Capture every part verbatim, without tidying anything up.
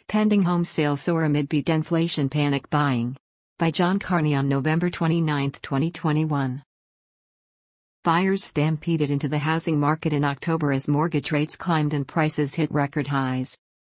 Pending home sales soar amid beat inflation panic buying. By John Carney on November twenty-ninth, twenty twenty-one. Buyers stampeded into the housing market in October as mortgage rates climbed and prices hit record highs.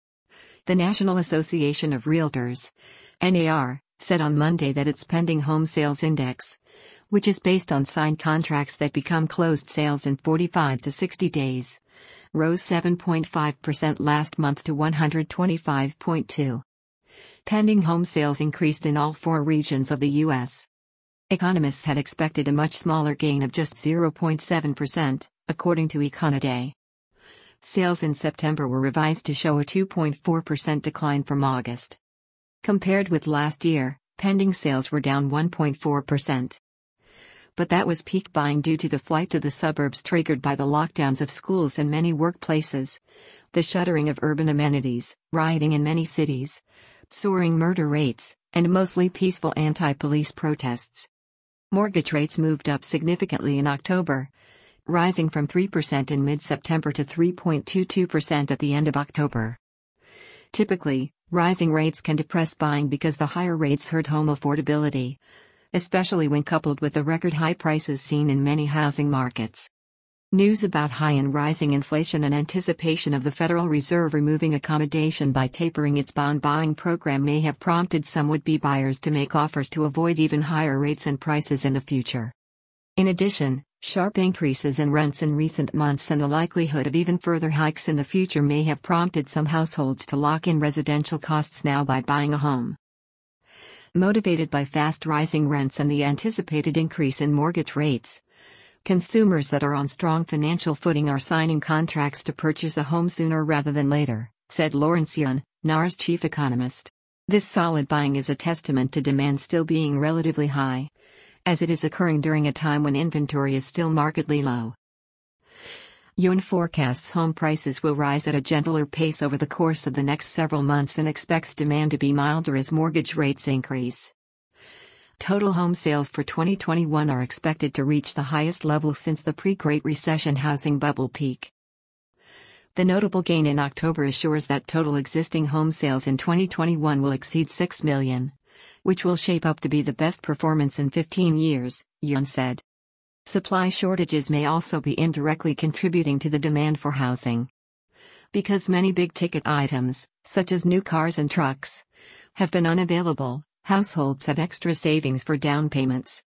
The National Association of Realtors, N A R, said on Monday that its pending home sales index, which is based on signed contracts that become closed sales in forty-five to sixty days, rose seven point five percent last month to one hundred twenty-five point two. Pending home sales increased in all four regions of the U S. Economists had expected a much smaller gain of just zero point seven percent, according to Econoday. Sales in September were revised to show a two point four percent decline from August. Compared with last year, pending sales were down one point four percent. But that was peak buying due to the flight to the suburbs triggered by the lockdowns of schools and many workplaces, the shuttering of urban amenities, rioting in many cities, soaring murder rates, and mostly peaceful anti-police protests. Mortgage rates moved up significantly in October, rising from three percent in mid-September to three point two two percent at the end of October. Typically, rising rates can depress buying because the higher rates hurt home affordability, especially when coupled with the record high prices seen in many housing markets. News about high and rising inflation and anticipation of the Federal Reserve removing accommodation by tapering its bond buying program may have prompted some would-be buyers to make offers to avoid even higher rates and prices in the future. In addition, sharp increases in rents in recent months and the likelihood of even further hikes in the future may have prompted some households to lock in residential costs now by buying a home. Motivated by fast rising rents and the anticipated increase in mortgage rates, consumers that are on strong financial footing are signing contracts to purchase a home sooner rather than later, said Lawrence Yun, N A R's chief economist. This solid buying is a testament to demand still being relatively high, as it is occurring during a time when inventory is still markedly low. Yun forecasts home prices will rise at a gentler pace over the course of the next several months and expects demand to be milder as mortgage rates increase. Total home sales for twenty twenty-one are expected to reach the highest level since the pre-Great Recession housing bubble peak. The notable gain in October assures that total existing home sales in twenty twenty-one will exceed six million, which will shape up to be the best performance in fifteen years, Yun said. Supply shortages may also be indirectly contributing to the demand for housing. Because many big-ticket items, such as new cars and trucks, have been unavailable, households have extra savings for down payments.